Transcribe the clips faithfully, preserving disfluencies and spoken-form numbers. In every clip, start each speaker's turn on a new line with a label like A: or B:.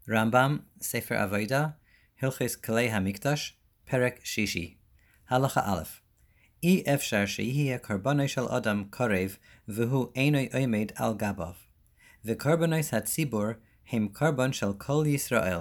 A: רמב"ם, ספר עבודה, הלכות כלי המקדש, פרק שישי. הלכה א', אי אפשר שיהיה קורבנו של אדם קרב והוא אינו עומד על גביו, וקורבנות הציבור הם קורבן של כל ישראל.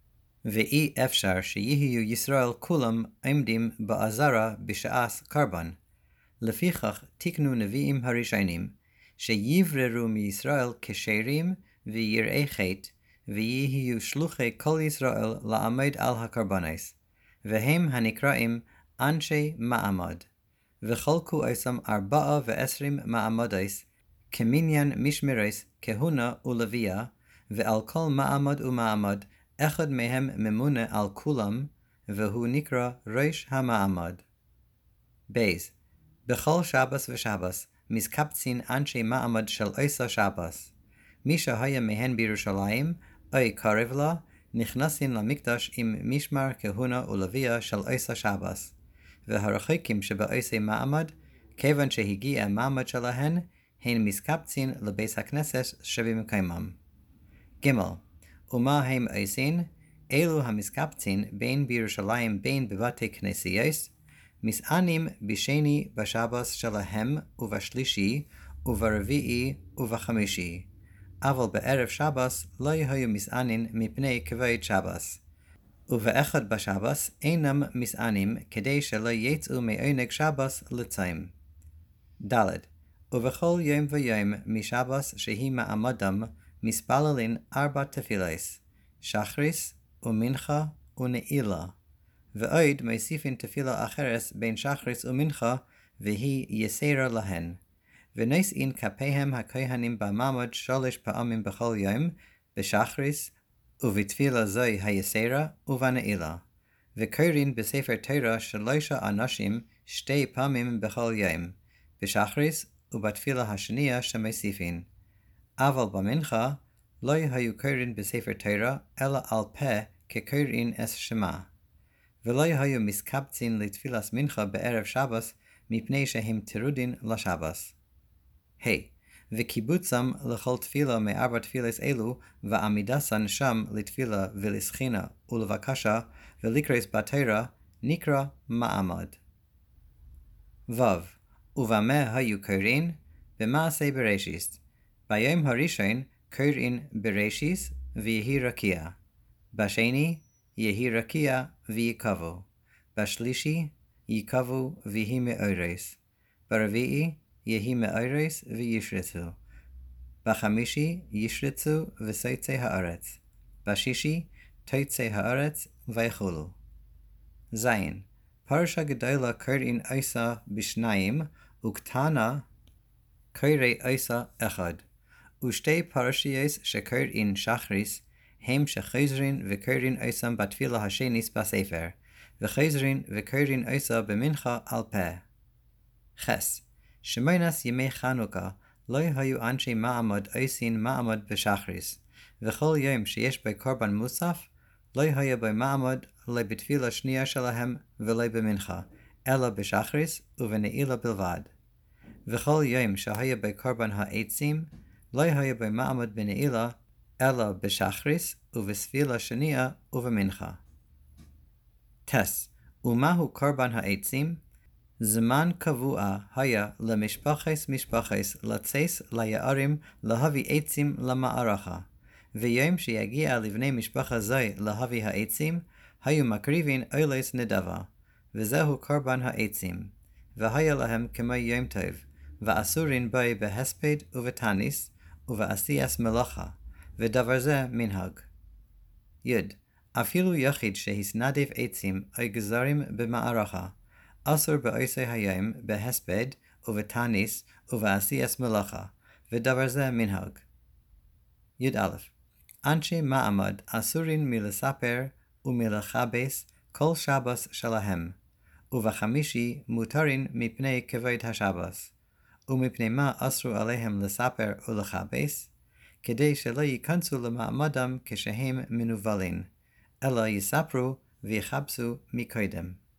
A: ואי אפשר שיהיו ישראל כולם עומדים בעזרה בשעת קורבן. לפיכך תיקנו נביאים הראשונים, שיבררו מישראל כשרים ויראי חטא, ויהיו שלוחי כל ישראל לעמוד על הקורבנות, והם הנקראים אנשי מעמד. וחלקו עשם ארבעה ועשרים מעמדות, כמניין משמרות כהונה ולוויה, ועל כל מעמד ומעמד אחד מהם ממונה על כולם, והוא נקרא ראש המעמד. בייז, בכל שבס ושבס מזקפצין אנשי מעמד של עשה שבס. מי שהיה מהן בירושלים, אי קרב לה, נכנסין למקדש עם משמר כהונה ולוויה של עשה שבס. והרחוקים שבעשה מעמד, כיוון שהגיע המעמד שלהן, הן מזקפצין לבית הכנסת שבמקומם. ג' ומה הם עושים? אלו המזקפצין בין בירושלים בין בבתי כנסיות, מסענים בשני בשבס שלהם ובשלישי וברביעי ובחמישי, אבל בערב שבס לא יהיו מסענים מפני כבוד שבס. ובאחד בשבס אינם מסענים כדי שלא יצאו מעונג שבס לצום. ד' ובכל יום ויום משבס שהיא מעמדם מספללין ארבע תפילות, שחריס ומנחה ונעילה. ועוד מוסיפין תפילה אחרת בין שחריס ומנחה, והיא יסרה להן. ונושאין כפיהם הכהנים במעמד שלוש פעמים בכל יום, בשחריס, ובתפילה זוהי היסרה ובנעילה. וקוראים בספר תורה שלושה אנשים שתי פעמים בכל יום, בשחריס ובתפילה השנייה שמוסיפין. אבל במנחה לא היו קוראים בספר תורה אלא על פה כקוראים את שמה. ולא היו מסקפצין לתפילת מנחה בערב שבס מפני שהם תרודין לשבס. היי, וקיבוצם לכל תפילה מארבע תפילות אלו, ועמידסן שם לתפילה ולסחינה ולבקשה ולקרוא בתורה, נקרא מעמד. ו. ובמה היו קוראים? במעשה בראשית. ביום הראשון קוראים בראשית ויהי רקיע. בשני יהי רקיע ויקבו. בשלישי יקבו ויהי מאורס. ברביעי יהי מאורס וישרצו. בחמישי ישרצו וסוצי הארץ. בשישי תוצי הארץ ויחולו. זין, פרשה גדולה קוראים עשה בשניים, וקטנה קורא עשה אחד. ושתי פרשיות שקוראים שחריס, הם שחוזרים וקוראים עשם בתפילה השנית בספר, וחוזרים וקוראים עשה במנחה על פה. חס, שמונס ימי חנוכה לא היו אנשי מעמד עושים מעמד בשחריס, וכל יום שיש בו קורבן מוסף, לא היה בו מעמד לא בתפילה שנייה שלהם ולא במנחה, אלא בשחריס ובנעילה בלבד. וכל יום שהיה בו קורבן העצים, לא היה בו מעמד בנעילה, אלא בשחריס ובתפילה שנייה ובמנחה. תס, ומהו קורבן העצים? זמן קבוע היה למשפחס משפחס לצאת ליערים להביא עצים למערכה, ויום שיגיע לבני משפחה זו להביא העצים, היו מקריבין אולס נדבה, וזהו קורבן העצים, והיה להם כמו יום טוב, ואסורין בו בהספד ובתניס, ובעשיית מלאכה, ודבר זה מנהג. י. אפילו יחיד שהסנדף עצים או גזרים במערכה, אסור בעושה היום בהספד ובתניס ובעשיית מלאכה, ודבר זה מנהג. י"א אנשי מעמד אסורין מלספר ומלכבס כל שבס שלהם, ובחמישי מותרין מפני כבוד השבס. ומפני מה אסרו עליהם לספר ולכבס? כדי שלא ייכנסו למעמדם כשהם מנוולין, אלא יספרו ויחבסו מקודם.